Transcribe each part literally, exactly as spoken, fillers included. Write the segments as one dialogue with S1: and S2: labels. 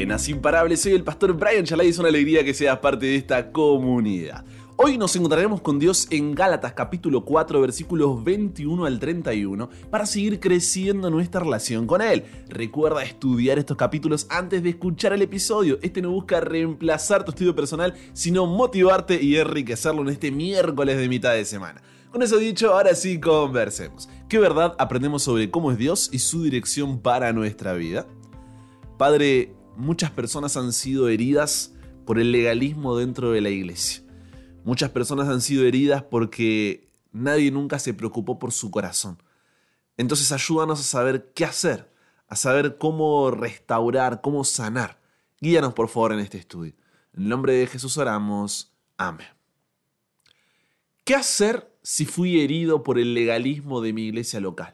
S1: Buenas, imparables, soy el pastor Brian Chalai y es una alegría que seas parte de esta comunidad. Hoy nos encontraremos con Dios en Gálatas capítulo cuatro versículos veintiuno al treinta y uno para seguir creciendo nuestra relación con Él. Recuerda estudiar estos capítulos antes de escuchar el episodio. Este no busca reemplazar tu estudio personal, sino motivarte y enriquecerlo en este miércoles de mitad de semana. Con eso dicho, ahora sí conversemos. ¿Qué verdad aprendemos sobre cómo es Dios y su dirección para nuestra vida? Padre, muchas personas han sido heridas por el legalismo dentro de la iglesia. Muchas personas han sido heridas porque nadie nunca se preocupó por su corazón. Entonces ayúdanos a saber qué hacer, a saber cómo restaurar, cómo sanar. Guíanos por favor en este estudio. En el nombre de Jesús oramos. Amén. ¿Qué hacer si fui herido por el legalismo de mi iglesia local?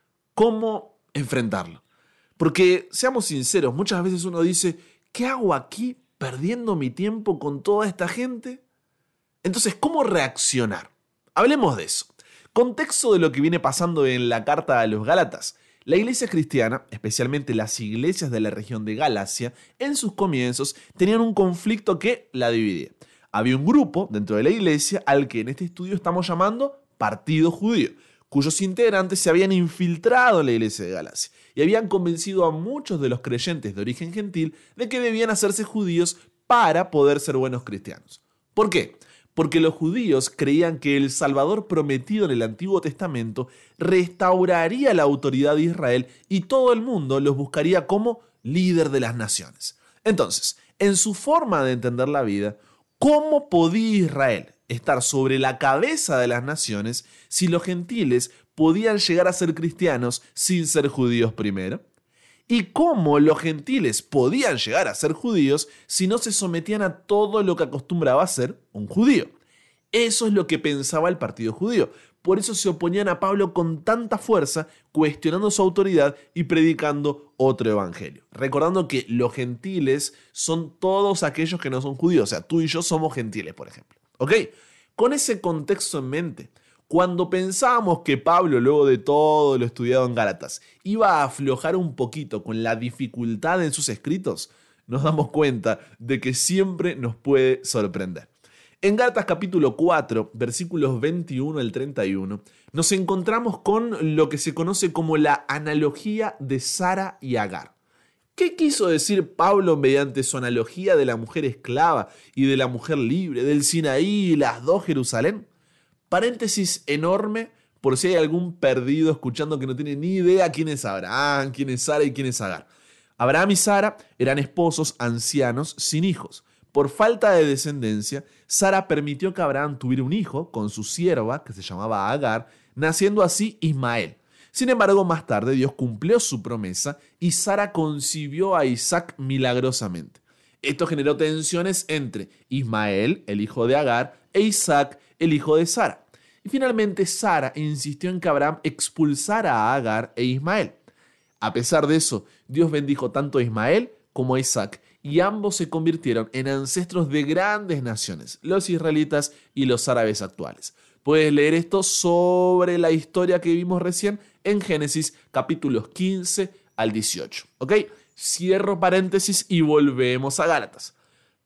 S1: ¿Cómo enfrentarlo? Porque, seamos sinceros, muchas veces uno dice, ¿qué hago aquí perdiendo mi tiempo con toda esta gente? Entonces, ¿cómo reaccionar? Hablemos de eso. Contexto de lo que viene pasando en la carta a los Gálatas. La iglesia cristiana, especialmente las iglesias de la región de Galacia, en sus comienzos tenían un conflicto que la dividía. Había un grupo dentro de la iglesia al que en este estudio estamos llamando Partido Judío, cuyos integrantes se habían infiltrado en la iglesia de Galacia y habían convencido a muchos de los creyentes de origen gentil de que debían hacerse judíos para poder ser buenos cristianos. ¿Por qué? Porque los judíos creían que el Salvador prometido en el Antiguo Testamento restauraría la autoridad de Israel y todo el mundo los buscaría como líder de las naciones. Entonces, en su forma de entender la vida, ¿cómo podía Israel estar sobre la cabeza de las naciones si los gentiles podían llegar a ser cristianos sin ser judíos primero? ¿Y cómo los gentiles podían llegar a ser judíos si no se sometían a todo lo que acostumbraba a ser un judío? Eso es lo que pensaba el partido judío. Por eso se oponían a Pablo con tanta fuerza, cuestionando su autoridad y predicando otro evangelio. Recordando que los gentiles son todos aquellos que no son judíos. O sea, tú y yo somos gentiles, por ejemplo. ¿Ok? Con ese contexto en mente, cuando pensábamos que Pablo, luego de todo lo estudiado en Gálatas, iba a aflojar un poquito con la dificultad en sus escritos, nos damos cuenta de que siempre nos puede sorprender. En Gálatas capítulo cuatro, versículos veintiuno al treinta y uno, nos encontramos con lo que se conoce como la analogía de Sara y Agar. ¿Qué quiso decir Pablo mediante su analogía de la mujer esclava y de la mujer libre, del Sinaí y las dos Jerusalén? Paréntesis enorme por si hay algún perdido escuchando que no tiene ni idea quién es Abraham, quién es Sara y quién es Agar. Abraham y Sara eran esposos ancianos sin hijos. Por falta de descendencia, Sara permitió que Abraham tuviera un hijo con su sierva, que se llamaba Agar, naciendo así Ismael. Sin embargo, más tarde Dios cumplió su promesa y Sara concibió a Isaac milagrosamente. Esto generó tensiones entre Ismael, el hijo de Agar, e Isaac, el hijo de Sara. Y finalmente Sara insistió en que Abraham expulsara a Agar e Ismael. A pesar de eso, Dios bendijo tanto a Ismael como a Isaac, y ambos se convirtieron en ancestros de grandes naciones, los israelitas y los árabes actuales. Puedes leer esto sobre la historia que vimos recién en Génesis capítulos quince al dieciocho. ¿Ok? Cierro paréntesis y volvemos a Gálatas.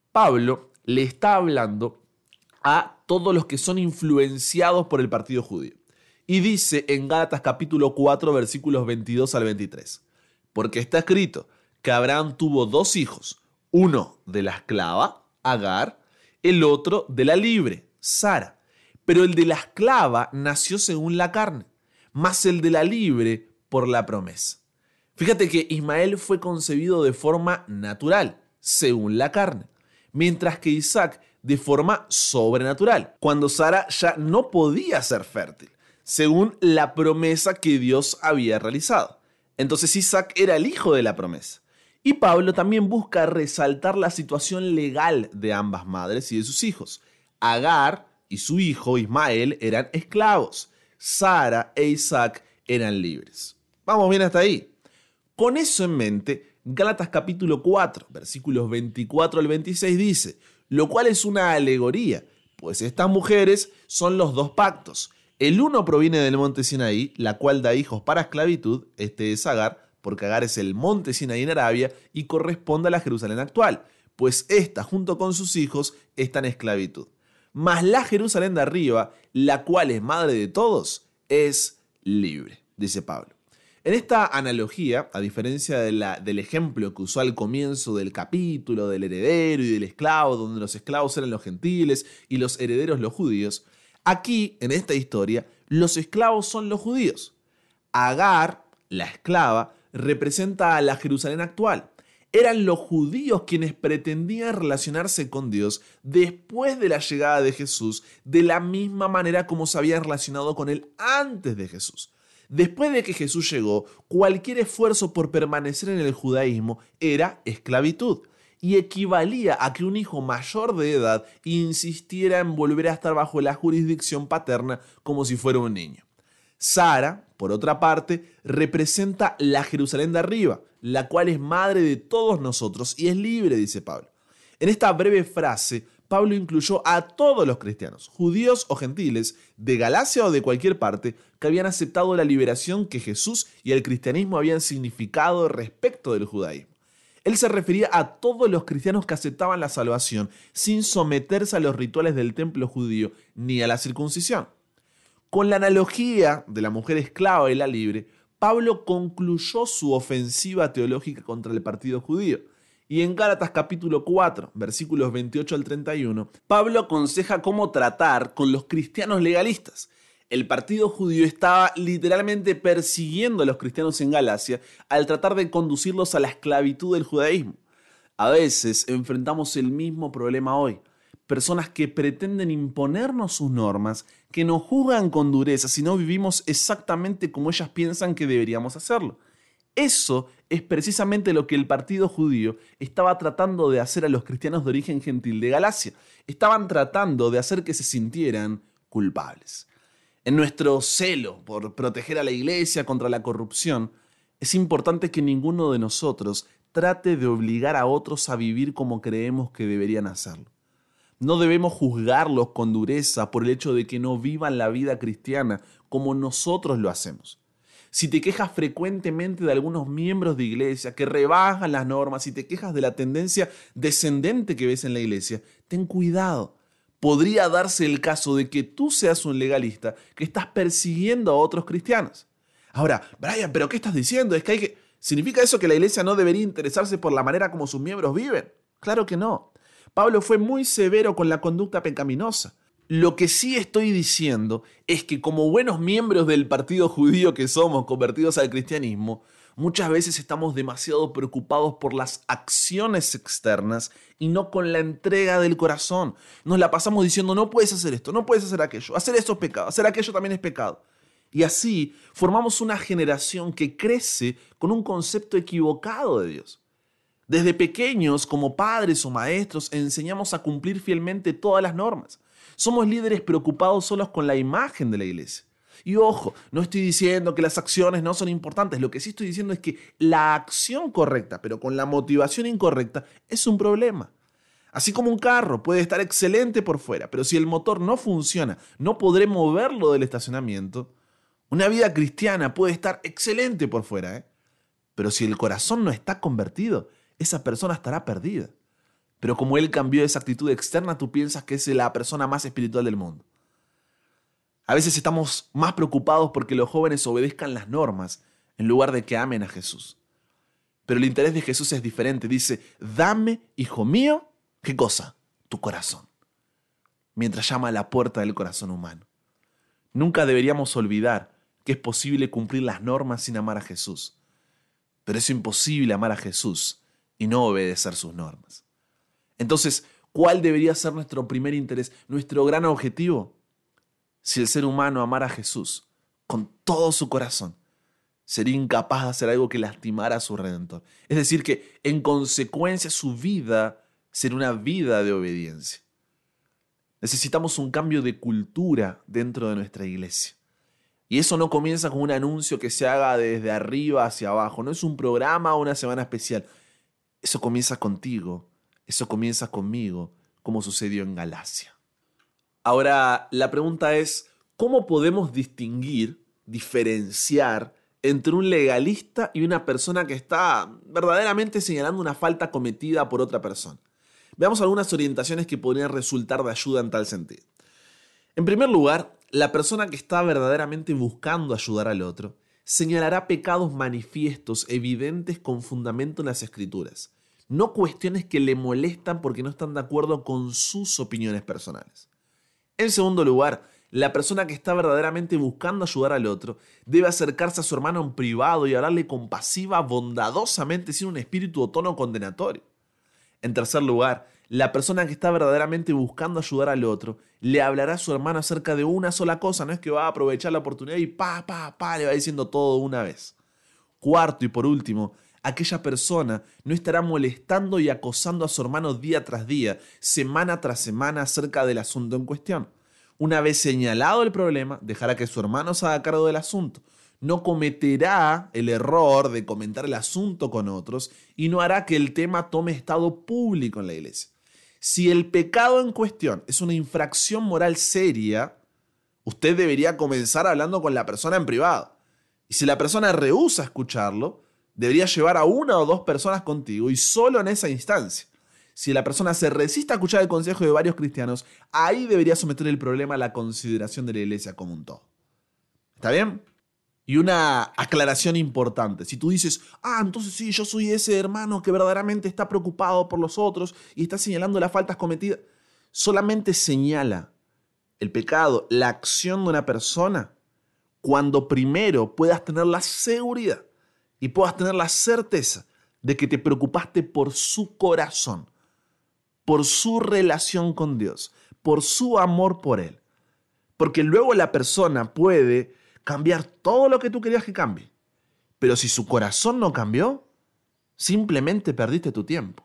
S1: Pablo le está hablando a todos los que son influenciados por el partido judío. Y dice en Gálatas capítulo cuatro versículos veintidós al veintitrés. Porque está escrito que Abraham tuvo dos hijos, uno de la esclava, Agar, el otro de la libre, Sara. Pero el de la esclava nació según la carne, más el de la libre por la promesa. Fíjate que Ismael fue concebido de forma natural, según la carne, mientras que Isaac de forma sobrenatural, cuando Sara ya no podía ser fértil, según la promesa que Dios había realizado. Entonces Isaac era el hijo de la promesa. Y Pablo también busca resaltar la situación legal de ambas madres y de sus hijos. Agar y su hijo Ismael eran esclavos. Sara e Isaac eran libres. Vamos bien hasta ahí. Con eso en mente, Gálatas capítulo cuatro, versículos veinticuatro al veintiséis dice, lo cual es una alegoría, pues estas mujeres son los dos pactos. El uno proviene del monte Sinaí, la cual da hijos para esclavitud, este es Agar, porque Agar es el monte Sinaí en Arabia y corresponde a la Jerusalén actual, pues ésta junto con sus hijos está en esclavitud. Mas la Jerusalén de arriba, la cual es madre de todos, es libre, dice Pablo. En esta analogía, a diferencia de la, del ejemplo que usó al comienzo del capítulo del heredero y del esclavo, donde los esclavos eran los gentiles y los herederos los judíos, aquí, en esta historia, los esclavos son los judíos. Agar, la esclava, representa a la Jerusalén actual. Eran los judíos quienes pretendían relacionarse con Dios después de la llegada de Jesús, de la misma manera como se habían relacionado con Él antes de Jesús. Después de que Jesús llegó, cualquier esfuerzo por permanecer en el judaísmo era esclavitud y equivalía a que un hijo mayor de edad insistiera en volver a estar bajo la jurisdicción paterna como si fuera un niño. Sara, por otra parte, representa la Jerusalén de arriba, la cual es madre de todos nosotros y es libre, dice Pablo. En esta breve frase, Pablo incluyó a todos los cristianos, judíos o gentiles, de Galacia o de cualquier parte, que habían aceptado la liberación que Jesús y el cristianismo habían significado respecto del judaísmo. Él se refería a todos los cristianos que aceptaban la salvación sin someterse a los rituales del templo judío ni a la circuncisión. Con la analogía de la mujer esclava y la libre, Pablo concluyó su ofensiva teológica contra el partido judío. Y en Gálatas capítulo cuatro, versículos veintiocho al treinta y uno, Pablo aconseja cómo tratar con los cristianos legalistas. El partido judío estaba literalmente persiguiendo a los cristianos en Galacia al tratar de conducirlos a la esclavitud del judaísmo. A veces enfrentamos el mismo problema hoy. Personas que pretenden imponernos sus normas, que nos juzgan con dureza si no vivimos exactamente como ellas piensan que deberíamos hacerlo. Eso es precisamente lo que el partido judío estaba tratando de hacer a los cristianos de origen gentil de Galacia. Estaban tratando de hacer que se sintieran culpables. En nuestro celo por proteger a la iglesia contra la corrupción, es importante que ninguno de nosotros trate de obligar a otros a vivir como creemos que deberían hacerlo. No debemos juzgarlos con dureza por el hecho de que no vivan la vida cristiana como nosotros lo hacemos. Si te quejas frecuentemente de algunos miembros de iglesia que rebajan las normas, si te quejas de la tendencia descendente que ves en la iglesia, ten cuidado. Podría darse el caso de que tú seas un legalista que estás persiguiendo a otros cristianos. Ahora, Brian, ¿pero qué estás diciendo? Es que hay que... ¿Significa eso que la iglesia no debería interesarse por la manera como sus miembros viven? Claro que no. Pablo fue muy severo con la conducta pecaminosa. Lo que sí estoy diciendo es que como buenos miembros del partido judío que somos convertidos al cristianismo, muchas veces estamos demasiado preocupados por las acciones externas y no con la entrega del corazón. Nos la pasamos diciendo, no puedes hacer esto, no puedes hacer aquello, hacer esto es pecado, hacer aquello también es pecado. Y así formamos una generación que crece con un concepto equivocado de Dios. Desde pequeños, como padres o maestros, enseñamos a cumplir fielmente todas las normas. Somos líderes preocupados solos con la imagen de la iglesia. Y ojo, no estoy diciendo que las acciones no son importantes. Lo que sí estoy diciendo es que la acción correcta, pero con la motivación incorrecta, es un problema. Así como un carro puede estar excelente por fuera, pero si el motor no funciona, no podré moverlo del estacionamiento. Una vida cristiana puede estar excelente por fuera, ¿eh? Pero si el corazón no está convertido, esa persona estará perdida. Pero como él cambió esa actitud externa, tú piensas que es la persona más espiritual del mundo. A veces estamos más preocupados porque los jóvenes obedezcan las normas en lugar de que amen a Jesús. Pero el interés de Jesús es diferente. Dice, dame, hijo mío, ¿qué cosa? Tu corazón. Mientras llama a la puerta del corazón humano. Nunca deberíamos olvidar que es posible cumplir las normas sin amar a Jesús. Pero es imposible amar a Jesús y no obedecer sus normas. Entonces, ¿cuál debería ser nuestro primer interés, nuestro gran objetivo? Si el ser humano amara a Jesús con todo su corazón, sería incapaz de hacer algo que lastimara a su Redentor. Es decir, que en consecuencia su vida será una vida de obediencia. Necesitamos un cambio de cultura dentro de nuestra iglesia. Y eso no comienza con un anuncio que se haga desde arriba hacia abajo. No es un programa o una semana especial. Eso comienza contigo. Eso comienza conmigo, como sucedió en Galacia. Ahora, la pregunta es, ¿cómo podemos distinguir, diferenciar entre un legalista y una persona que está verdaderamente señalando una falta cometida por otra persona. Veamos algunas orientaciones que podrían resultar de ayuda en tal sentido. En primer lugar, la persona que está verdaderamente buscando ayudar al otro señalará pecados manifiestos, evidentes con fundamento en las Escrituras, no cuestiones que le molestan porque no están de acuerdo con sus opiniones personales. En segundo lugar, la persona que está verdaderamente buscando ayudar al otro debe acercarse a su hermano en privado y hablarle compasiva, bondadosamente, sin un espíritu o tono condenatorio. En tercer lugar, la persona que está verdaderamente buscando ayudar al otro le hablará a su hermano acerca de una sola cosa, no es que va a aprovechar la oportunidad y pa, pa, pa, le va diciendo todo una vez. Cuarto y por último, aquella persona no estará molestando y acosando a su hermano día tras día, semana tras semana acerca del asunto en cuestión. Una vez señalado el problema, dejará que su hermano se haga cargo del asunto. No cometerá el error de comentar el asunto con otros y no hará que el tema tome estado público en la iglesia. Si el pecado en cuestión es una infracción moral seria, usted debería comenzar hablando con la persona en privado. Y si la persona rehúsa escucharlo, debería llevar a una o dos personas contigo y solo en esa instancia. Si la persona se resiste a escuchar el consejo de varios cristianos, ahí debería someter el problema a la consideración de la iglesia como un todo. ¿Está bien? Y una aclaración importante. Si tú dices, ah, entonces sí, yo soy ese hermano que verdaderamente está preocupado por los otros y está señalando las faltas cometidas, solamente señala el pecado, la acción de una persona, cuando primero puedas tener la seguridad y puedas tener la certeza de que te preocupaste por su corazón, por su relación con Dios, por su amor por Él. Porque luego la persona puede cambiar todo lo que tú querías que cambie. Pero si su corazón no cambió, simplemente perdiste tu tiempo.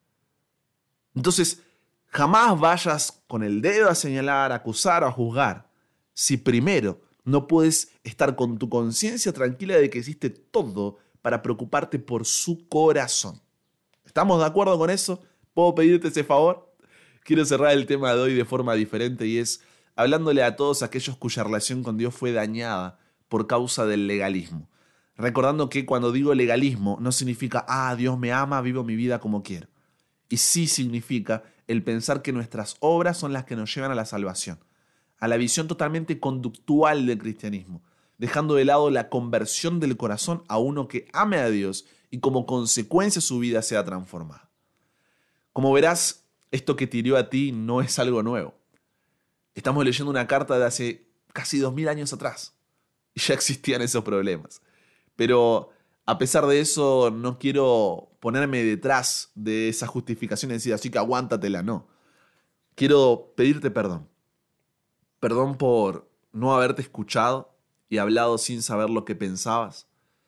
S1: Entonces, jamás vayas con el dedo a señalar, a acusar o a juzgar, si primero no puedes estar con tu conciencia tranquila de que hiciste todo para preocuparte por su corazón. ¿Estamos de acuerdo con eso? ¿Puedo pedirte ese favor? Quiero cerrar el tema de hoy de forma diferente y es hablándole a todos aquellos cuya relación con Dios fue dañada por causa del legalismo. Recordando que cuando digo legalismo no significa, ah, Dios me ama, vivo mi vida como quiero. Y sí significa el pensar que nuestras obras son las que nos llevan a la salvación, a la visión totalmente conductual del cristianismo, dejando de lado la conversión del corazón a uno que ame a Dios y como consecuencia su vida sea transformada. Como verás, esto que te hirió a ti no es algo nuevo. Estamos leyendo una carta de hace casi dos mil años atrás y ya existían esos problemas. Pero a pesar de eso, no quiero ponerme detrás de esa justificación y decir, así que aguántatela, no. Quiero pedirte perdón. Perdón por no haberte escuchado y hablado sin saber lo que pensabas.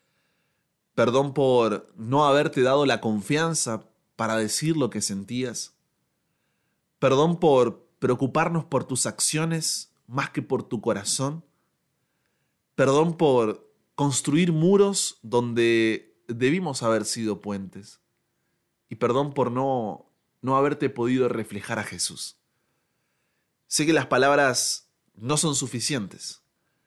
S1: Perdón por no haberte dado la confianza para decir lo que sentías. Perdón por preocuparnos por tus acciones más que por tu corazón. Perdón por construir muros donde debimos haber sido puentes. Y perdón por no, no haberte podido reflejar a Jesús. Sé que las palabras no son suficientes.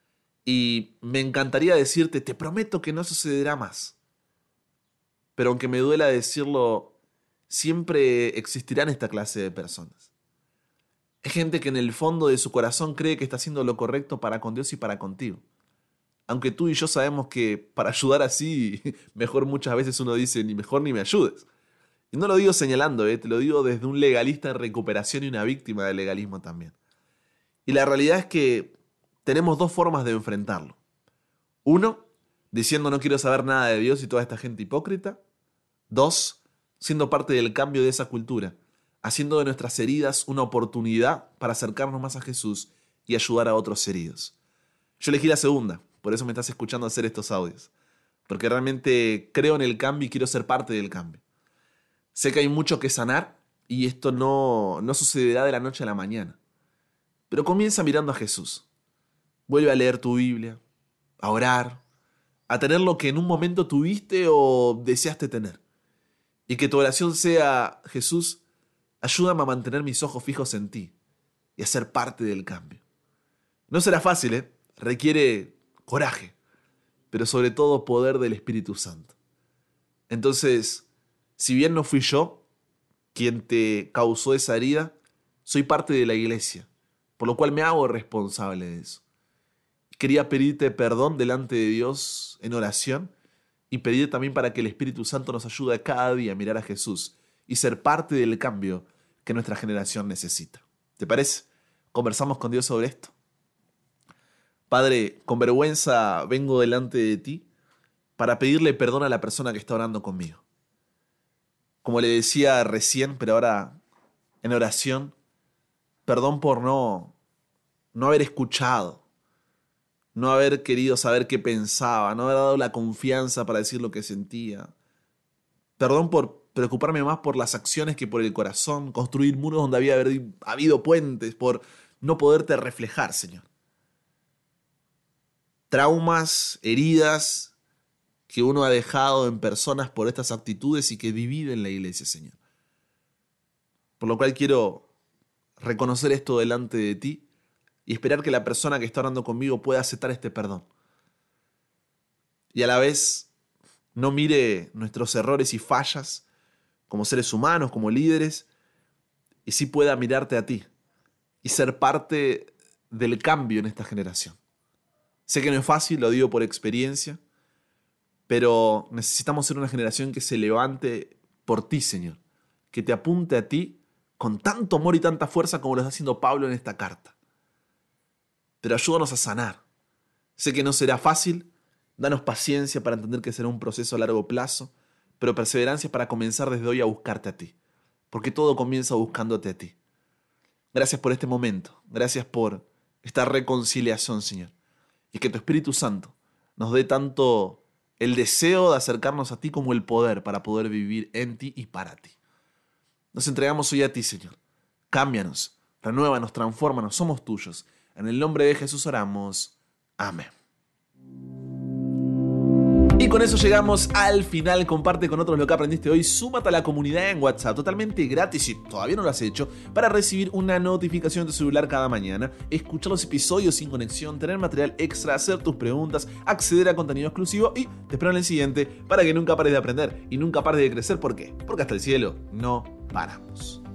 S1: Y me encantaría decirte, te prometo que no sucederá más. Pero aunque me duela decirlo, siempre existirán esta clase de personas. Es gente que en el fondo de su corazón cree que está haciendo lo correcto para con Dios y para contigo. Aunque tú y yo sabemos que para ayudar así, mejor muchas veces uno dice, ni mejor ni me ayudes. Y no lo digo señalando, ¿eh? Te lo digo desde un legalista en recuperación y una víctima del legalismo también. Y la realidad es que tenemos dos formas de enfrentarlo. Uno, diciendo no quiero saber nada de Dios y toda esta gente hipócrita. Dos, siendo parte del cambio de esa cultura, haciendo de nuestras heridas una oportunidad para acercarnos más a Jesús y ayudar a otros heridos. Yo elegí la segunda, por eso me estás escuchando hacer estos audios, porque realmente creo en el cambio y quiero ser parte del cambio. Sé que hay mucho que sanar y esto no, no sucederá de la noche a la mañana, pero comienza mirando a Jesús. Vuelve a leer tu Biblia, a orar, a tener lo que en un momento tuviste o deseaste tener. Y que tu oración sea, Jesús, ayúdame a mantener mis ojos fijos en ti y a ser parte del cambio. No será fácil, ¿eh? Requiere coraje, pero sobre todo poder del Espíritu Santo. Entonces, si bien no fui yo quien te causó esa herida, soy parte de la iglesia, por lo cual me hago responsable de eso. Quería pedirte perdón delante de Dios en oración y pedir también para que el Espíritu Santo nos ayude cada día a mirar a Jesús y ser parte del cambio que nuestra generación necesita. ¿Te parece? ¿Conversamos con Dios sobre esto? Padre, con vergüenza vengo delante de ti para pedirle perdón a la persona que está orando conmigo. Como le decía recién, pero ahora en oración, perdón por no, no haber escuchado, no haber querido saber qué pensaba, no haber dado la confianza para decir lo que sentía. Perdón por preocuparme más por las acciones que por el corazón, construir muros donde había habido puentes, por no poderte reflejar, Señor. Traumas, heridas que uno ha dejado en personas por estas actitudes y que dividen la iglesia, Señor. Por lo cual quiero reconocer esto delante de ti y esperar que la persona que está orando conmigo pueda aceptar este perdón. Y a la vez no mire nuestros errores y fallas como seres humanos, como líderes, y sí pueda mirarte a ti y ser parte del cambio en esta generación. Sé que no es fácil, lo digo por experiencia, pero necesitamos ser una generación que se levante por ti, Señor, que te apunte a ti con tanto amor y tanta fuerza como lo está haciendo Pablo en esta carta. Pero ayúdanos a sanar. Sé que no será fácil, danos paciencia para entender que será un proceso a largo plazo, pero perseverancia para comenzar desde hoy a buscarte a ti, porque todo comienza buscándote a ti. Gracias por este momento, gracias por esta reconciliación, Señor, y que tu Espíritu Santo nos dé tanto el deseo de acercarnos a ti como el poder para poder vivir en ti y para ti. Nos entregamos hoy a ti, Señor. Cámbianos, renuévanos, transfórmanos, somos tuyos. En el nombre de Jesús oramos. Amén. Y con eso llegamos al final. Comparte con otros lo que aprendiste hoy. Súmate a la comunidad en WhatsApp, totalmente gratis si todavía no lo has hecho, para recibir una notificación en tu celular cada mañana, escuchar los episodios sin conexión, tener material extra, hacer tus preguntas, acceder a contenido exclusivo y te espero en el siguiente para que nunca pares de aprender y nunca pares de crecer. ¿Por qué? Porque hasta el cielo no paramos.